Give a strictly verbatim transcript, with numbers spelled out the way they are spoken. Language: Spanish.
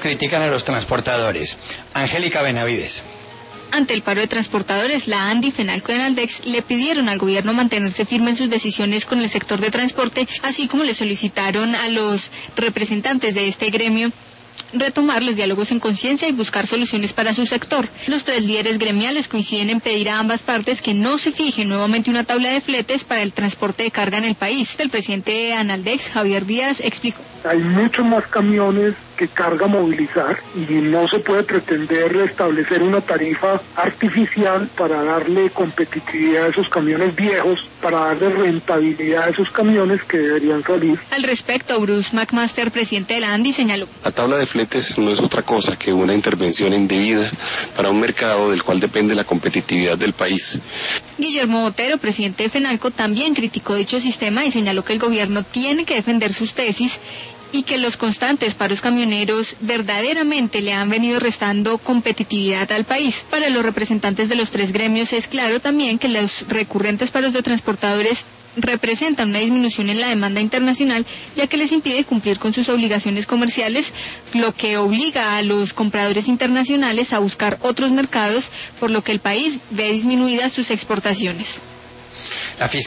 critican a los transportadores. Angélica Benavides. Ante el paro de transportadores, la ANDI, FENALCO y Enaldex le pidieron al gobierno mantenerse firme en sus decisiones con el sector de transporte, así como le solicitaron a los representantes de este gremio retomar los diálogos en conciencia y buscar soluciones para su sector. Los tres líderes gremiales coinciden en pedir a ambas partes que no se fije nuevamente una tabla de fletes para el transporte de carga en el país. El presidente de Enaldex, Javier Díaz, explicó. Hay muchos más camiones que carga movilizar y no se puede pretender establecer una tarifa artificial para darle competitividad a esos camiones viejos, para darle rentabilidad a esos camiones que deberían salir. Al respecto, Bruce McMaster, presidente de la ANDI, señaló. La tabla de fletes no es otra cosa que una intervención indebida para un mercado del cual depende la competitividad del país. Guillermo Botero, presidente de FENALCO, también criticó dicho sistema y señaló que el gobierno tiene que defender sus tesis y que los constantes paros camioneros verdaderamente le han venido restando competitividad al país. Para los representantes de los tres gremios es claro también que los recurrentes paros de transportadores representan una disminución en la demanda internacional, ya que les impide cumplir con sus obligaciones comerciales, lo que obliga a los compradores internacionales a buscar otros mercados, por lo que el país ve disminuidas sus exportaciones. La